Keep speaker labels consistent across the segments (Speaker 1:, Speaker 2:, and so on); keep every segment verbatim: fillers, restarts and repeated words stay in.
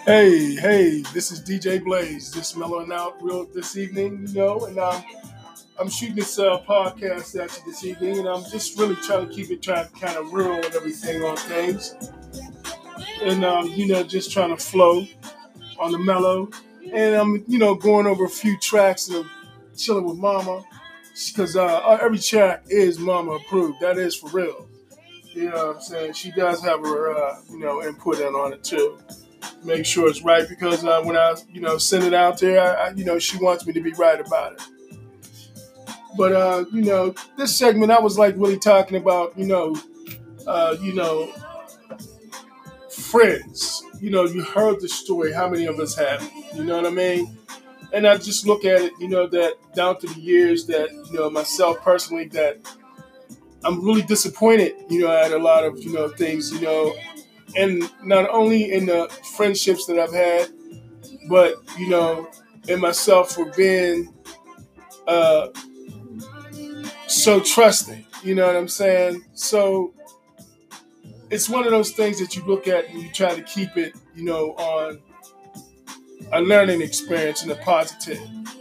Speaker 1: Hey, hey, this is D J Blaze, just mellowing out real this evening, you know, and um, I'm shooting this uh, podcast at you this evening, and I'm just really trying to keep it trying kind of real and everything on things, and um, you know, just trying to flow on the mellow, and I'm, you know, going over a few tracks and I'm chilling with Mama, because uh, every track is Mama approved. That is for real. You know what I'm saying? She does have her, uh, you know, input in on it too. Make sure it's right because uh, when I, you know, send it out there, I, I, you know, she wants me to be right about it. But uh, you know, this segment I was like really talking about, you know, uh, you know, friends. You know, you heard the story. How many of us have? It? You know what I mean? And I just look at it, you know, that down through the years that, you know, myself personally, that I'm really disappointed, you know, at a lot of, you know, things, you know, and not only in the friendships that I've had, but you know, in myself for being uh, so trusting. You know what I'm saying? So it's one of those things that you look at and you try to keep it, you know, on a learning experience and a positive.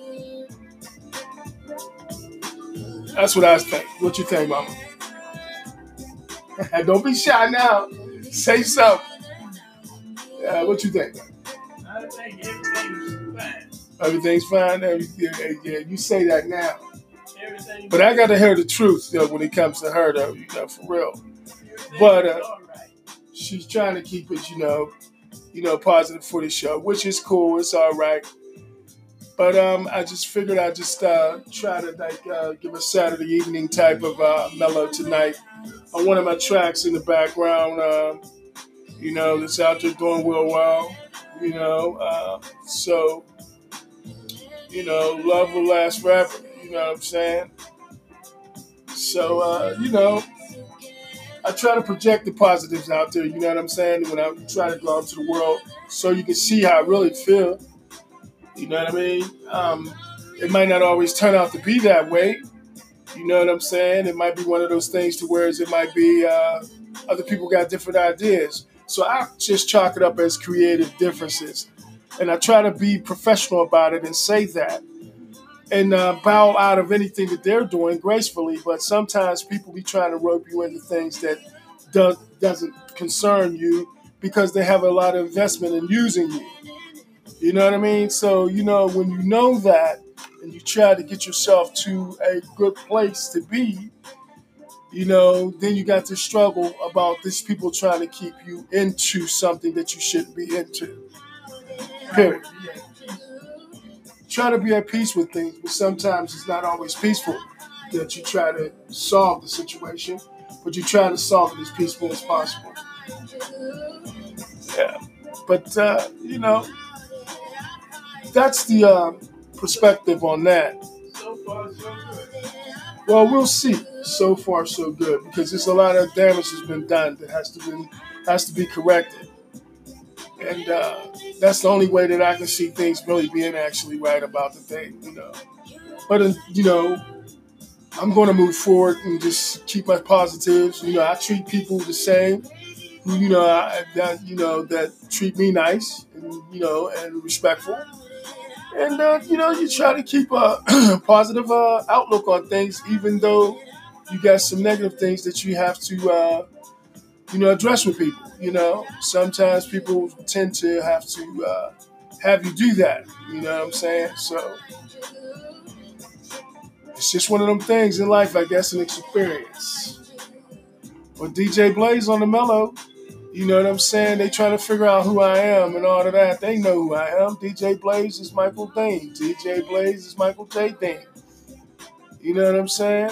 Speaker 1: That's what I think. What you think, Mama? Don't be shy now. Say something. Uh, what you think?
Speaker 2: I think everything's fine.
Speaker 1: Everything's fine. Every, yeah, yeah, you say that now.
Speaker 2: Everything.
Speaker 1: But I got to hear the truth, though, when it comes to her, though, you know, for real. But uh,
Speaker 2: right.
Speaker 1: she's trying to keep it, you know, you know, positive for the show, which is cool. It's all right. But um, I just figured I'd just uh, try to like uh, give a Saturday evening type of uh, mellow tonight on one of my tracks in the background. Uh, you know, that's out there doing real well. You know, uh, so you know, love will last forever. You know what I'm saying? So uh, you know, I try to project the positives out there. You know what I'm saying? When I try to go out to the world, so you can see how I really feel. You know what I mean? Um, it might not always turn out to be that way. You know what I'm saying? It might be one of those things to where it might be uh, other people got different ideas. So I just chalk it up as creative differences. And I try to be professional about it and say that. And uh, bow out of anything that they're doing gracefully. But sometimes people be trying to rope you into things that do- doesn't concern you because they have a lot of investment in using you. You know what I mean? So, you know, when you know that and you try to get yourself to a good place to be, you know, then you got to struggle about these people trying to keep you into something that you shouldn't be into. Period. Try to be at peace with things, but sometimes it's not always peaceful that you try to solve the situation, but you try to solve it as peaceful as possible. Yeah. But, uh, you know, that's the uh, perspective on that.
Speaker 2: So far, so good.
Speaker 1: Well, we'll see. So far, so good because there's a lot of damage that's been done that has to be has to be corrected, and uh, that's the only way that I can see things really being actually right about the thing, you know. But uh, you know, I'm going to move forward and just keep my positives. You know, I treat people the same. Who you know, I, that you know that treat me nice and you know and respectful. And, uh, you know, you try to keep a positive uh, outlook on things, even though you got some negative things that you have to, uh, you know, address with people. You know, sometimes people tend to have to uh, have you do that. You know what I'm saying? So it's just one of them things in life, I guess, an experience. But D J Blaze on the mellow. You know what I'm saying? They trying to figure out who I am and all of that. They know who I am. D J Blaze is Michael Dean. D J Blaze is Michael J. Dean. You know what I'm saying?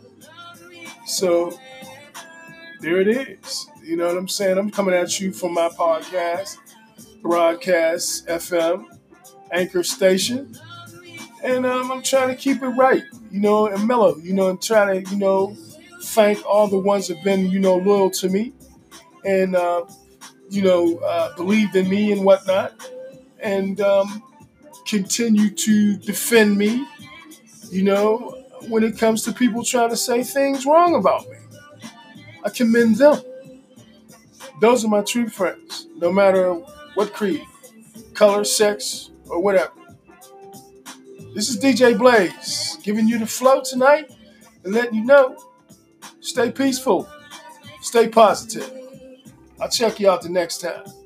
Speaker 1: So there it is. You know what I'm saying? I'm coming at you from my podcast, Broadcast F M, Anchor Station. And um, I'm trying to keep it right, you know, and mellow, you know, and try to, you know, thank all the ones that have been, you know, loyal to me. And, uh, you know, uh, believed in me and whatnot, and um, continue to defend me, you know, when it comes to people trying to say things wrong about me. I commend them. Those are my true friends, no matter what creed. color, sex, or whatever. This is D J Blaze giving you the flow tonight and letting you know, stay peaceful, stay positive. I'll check you out the next time.